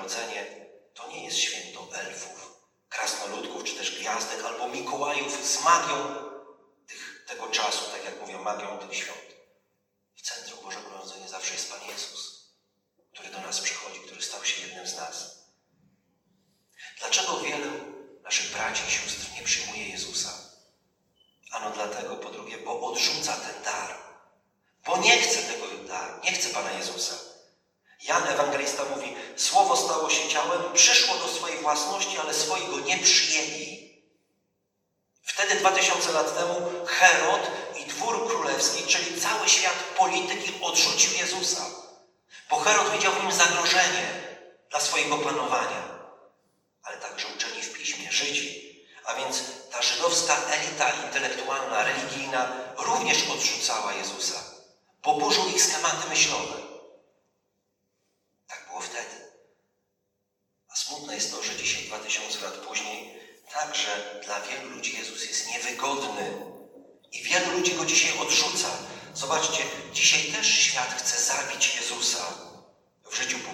Narodzenie to nie jest święto elfów, krasnoludków czy też gwiazdek albo Mikołajów z magią tego czasu, tak jak mówię, magią tych świąt. W centrum Bożego Narodzenia zawsze jest Pan Jezus, który do nas przychodzi, który stał się jednym z nas. Dlaczego wielu naszych braci i sióstr nie przyjmuje Jezusa? Ano dlatego, po drugie, bo odrzuca ten dar. Bo nie chce tego daru, nie chce Pana Jezusa. Jan Ewangelista mówi, Słowo stało się ciałem, przyszło do swojej własności, ale swoi go nie przyjęli. Wtedy 2000 lat temu Herod i dwór królewski, czyli cały świat polityki odrzucił Jezusa. Bo Herod widział w nim zagrożenie dla swojego panowania. Ale także uczeni w Piśmie, Żydzi. A więc ta żydowska elita intelektualna, religijna również odrzucała Jezusa. Poburzył ich schematy myślowe. Tak było wtedy. A smutne jest to, że dzisiaj, 2000 lat później, także dla wielu ludzi Jezus jest niewygodny. I wielu ludzi go dzisiaj odrzuca. Zobaczcie, dzisiaj też świat chce zabić Jezusa w życiu